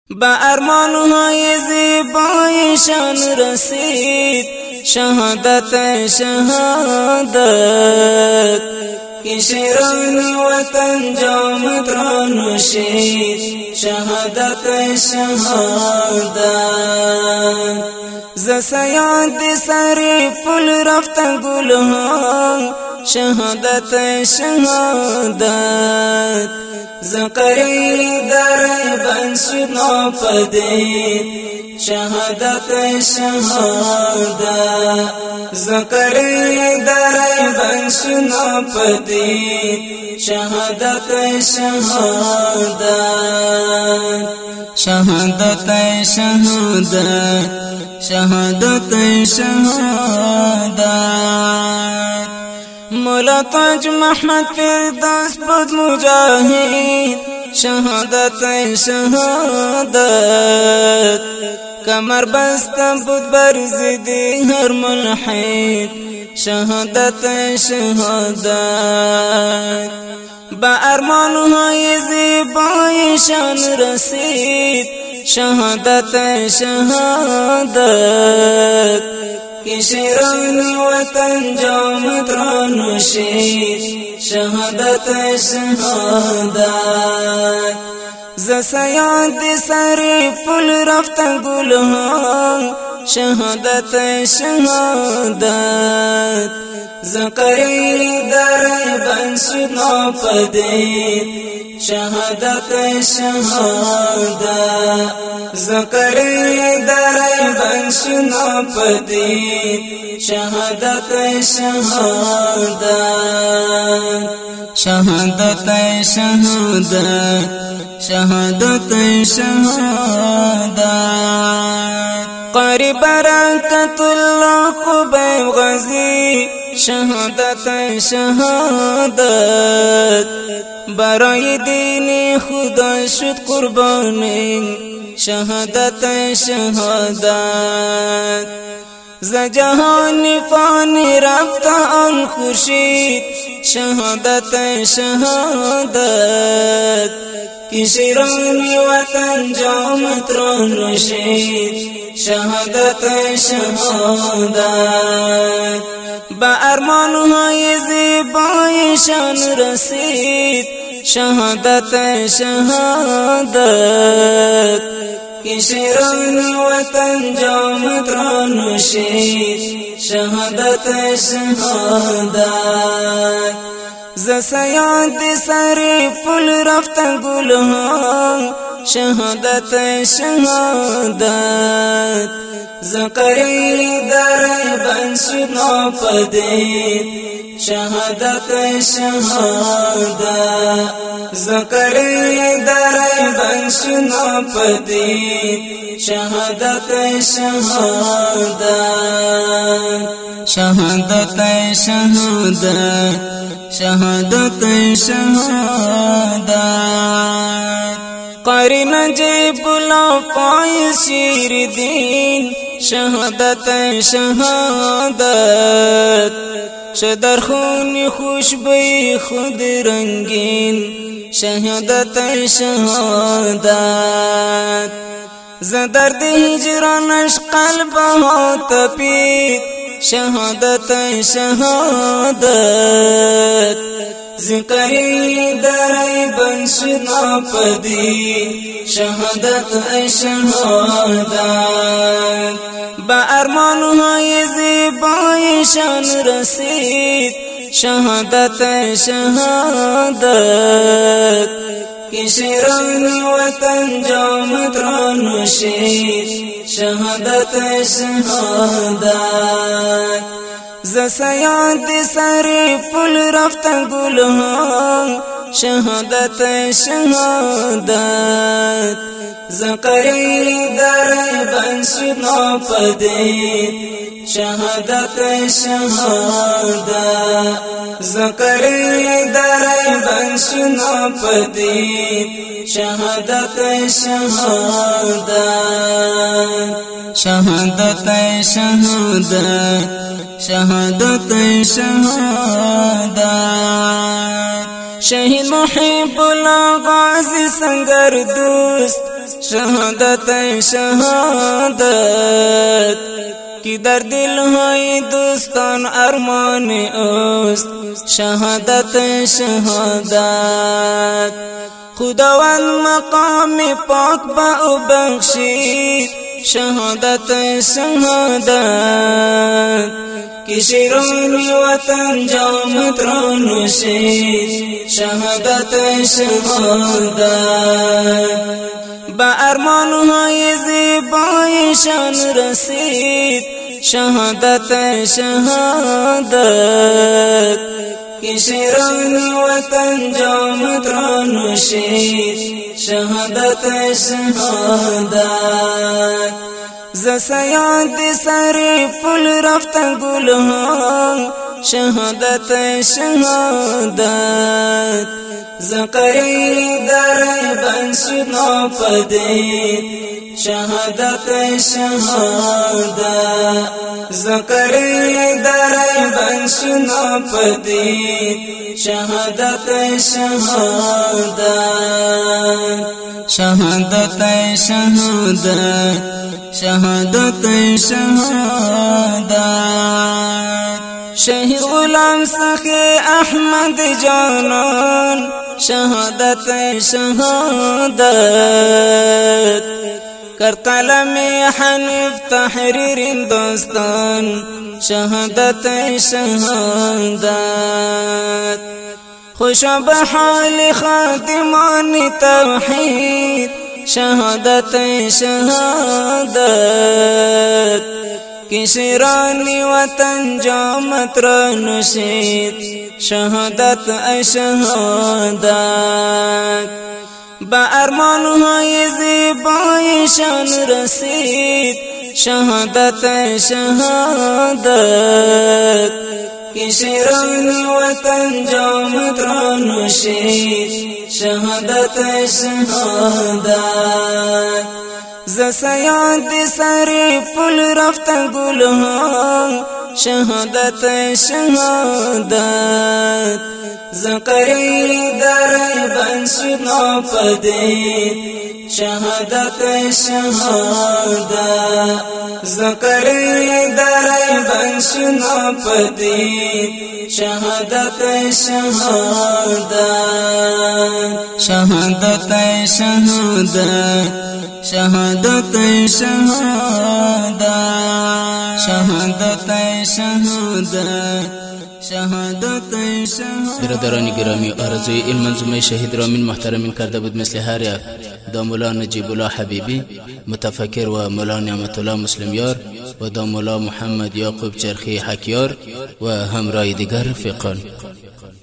با ارمانهای زیبای شان رسید شهادت شهادت که شیران وطن جامت را نوشید شهادت شهادت ز سیاد سر پل رفتن گلها شهادت شهادت زقری در بند شد ناپدید شهادت شهادت زقری در بند شد ناپدید شهادت شهادت شهادت شهادت شهادت شهادت مولا تاج محمد فردوس بود مجاهد شهادت شهادت کمر بسته بود بر ضد هر ملحد شهادت شهادت با ارمانهای زیبای شان رسید شهادت شهادت که شیران وطن جامت را نوشید شهادت شهادت ز سیاد سر پل رفتن گلها شهادت شهادت زقری در بند شد ناپدید شهادت شهادت زقری در بند شد ناپدید شهادت شهادت شهادت شهادت شهادت شهادت قاری برکت الله خبیب غازی شهادت شهادت برای دین خدا شد قربانی شهادت شهادت ز جهان فانی رفت آن خورشید شهادت شهادت که شیران وطن جامت را نوشید شهادت شهادت با ارمانهای زیبای شان رسید شهادت شهادت که شیران وطن جامت را نوشید شهادت شهادت ز سیاد سر پل رفتن گلها شهادت شهادت زقری در بند شد ناپدید شهادت شهادت زقری در بند شد ناپدید شهادت شهادت شهادت شهادت شهادت شهادت قاری نجیب الله فایز شیر دین شهادت شهادت شدر خون خوشبوی خود رنگین شهادت شهادت ز درد هجرانش قلبها تپید شهادت شهادت زقری در بند شد ناپدید شهادت شهادت با ارمانهای زیبای شان رسید شهادت شهادت که شیران وطن جامت را نوشید شهادت شهادت ز سیاد سر پل رفتن گلها شهادت شهادت زقری در بند شد ناپدید شهادت شهادت زقری در بند شد ناپدید شهادت شهادت شهادت شهادت شهادت شهادت شهید محب الله غازی سنگر دوست शहादत शहादत की दर दिल है दोस्तान अरमान ओस्त शहादत शहादत खुदावंद मकाम पाक बा बख्शी शहादत शहादत कि शिरोनी वतन जाम त्रानुशी शहादत शहादत बा अरमान है ज़िबाए शान रसीद शहादत शहादत कि शिरोनी वतन जाम त्रानुशी शहादत शहादत ज़सयाद सरे पुल रफ्त गुलहां शहादत शहादत ज़करी दर बंसुना पदे शहादत शहादत ज़करी दर बंसुना पदे शहादत शहादत शहादत शहादत शहादत शहादत शहीद गुलाम सखे अहमद जानन शहादत शहादत कर कलम हनीफ तहरीर हिंदुस्तान शहादत शहादत खुश बहाल खादिमान तौहीद शहादत शहादत कि शिरानी वतन जामत रनुशीद शहादत शहादत बा अरमान है ज़िबाए शान रसीद शहादत शहादत कि शिरानी वतन जामत रनुशीद शहादत शहादत ज़सयाद सरे पुल रफ्त गुलहां शहादत शहादत ज़करी दर बंसुना पदे शहादत शहादत ज़करी दर बंसुना पदे शहादत शहादत शहादत शहादत शहादत शहादत शहादत शहादत शहादत शहादत برادران گرامی، آرزوی این منظومه شهید رامین محترمین کرده بود مثل هر یک دا مولا نجیب الله حبیبی متفکر و مولا نعمت الله مسلمیار و دا مولا محمد یعقوب چرخی حکیار و همراه دیگر رفیقان.